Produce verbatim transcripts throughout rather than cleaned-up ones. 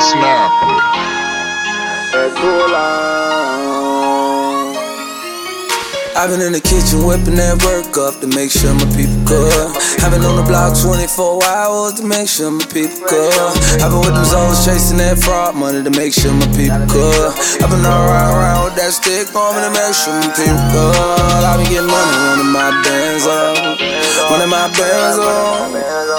Snapper. I've been in the kitchen whipping that work up to make sure my people good. I've been on the block twenty-four hours to make sure my people good. I've been with them zones chasing that fraud money to make sure my people good. I've been all around, around with that stick on me to make sure my people good. I've been getting money running my bands up, running my bands up.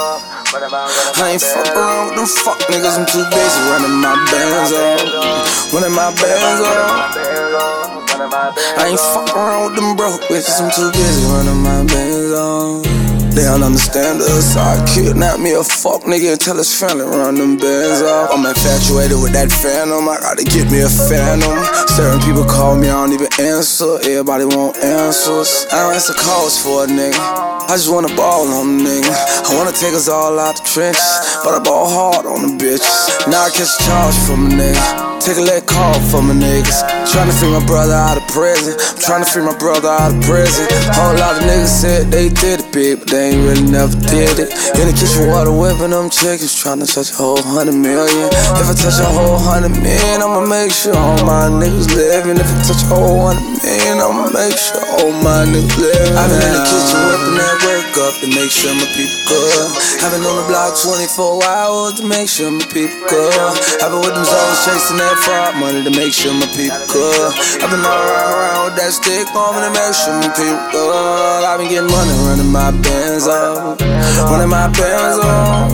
I ain't fuck around with them fuck niggas, I'm too busy running my bands up, running my bands up. I ain't fuck around with them broke bitches, I'm too busy running my bands on. They don't understand us, so I kidnap me a fuck nigga and tell his family run them bands off. I'm infatuated with that phantom, I gotta get me a phantom. Certain people call me, I don't even answer, everybody want answers. I don't answer calls for a nigga, I just wanna ball on a nigga. I wanna take us all out the trenches, but I ball hard on the bitches. Now I catch a charge from a nigga, take a leg call for my niggas. Tryna free my brother out of prison, I'm tryna free my brother out of prison. Whole lot of niggas said they did it big, but they ain't really never did it. In the kitchen water whipping them chickens, tryna touch a whole hundred million. If I touch a whole hundred million, I'ma make sure all my niggas living. If I touch a whole hundred million, I'ma make sure all my niggas living. I've been in the kitchen whipping that work up to make sure my people good. I've been on the block twenty-four hours to make sure my people good. I've been with them zones chasing that fraud money to make sure my people good. I've been all around, around with that stick on me to make sure my people good. I've been getting money running my bands up, running my bands up.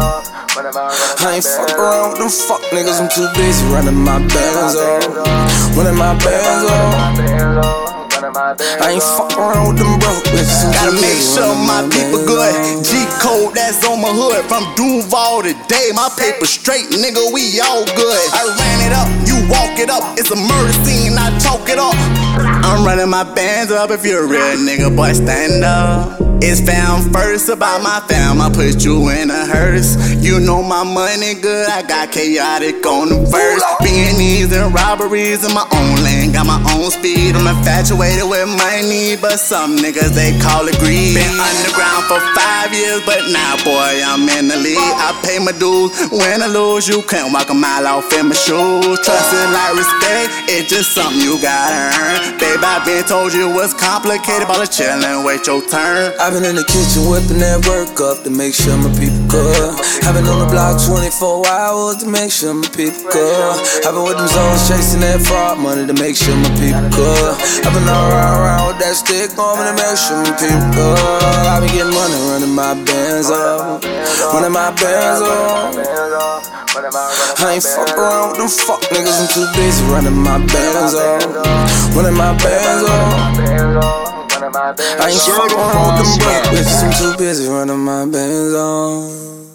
I ain't fuck around with them fuck niggas, I'm too busy running my bands up, running my bands up. I ain't fuck around with them broke bitches. Gotta make sure my people good. G-code, that's on my hood. From Duval to Day, my paper straight, nigga, we all good. I ran it up, you walk it up. It's a murder scene, I talk it up. I'm running my bands up. If you're a real nigga, boy, stand up. It's found first about my fam, I put you in a hearse. You know my money good, I got chaotic on the verse. B and E's and robberies in my own lane, got my own speed. I'm infatuated with money, but some niggas they call it greed. Been underground for five years, but now boy I'm in the league. I pay my dues, win or lose, you can't walk a mile off in my shoes. Trust is like respect, it's just something you gotta earn. Babe, I been told you what's complicated, about to chillin', wait your turn. I've been in the kitchen whipping that work up to make sure my people good. I've been on the block twenty-four hours to make sure my people good. I've been with them zones chasing that fraud money to make sure my people good. I've been all around, around with that stick on me to make sure my people good. I've been getting money running my bands up, running my bands up. I ain't fuck around with them fuck niggas, I'm too busy running my bands up, running my bands up. I ain't fuck around with them broke bitches, I'm too busy running my bands on.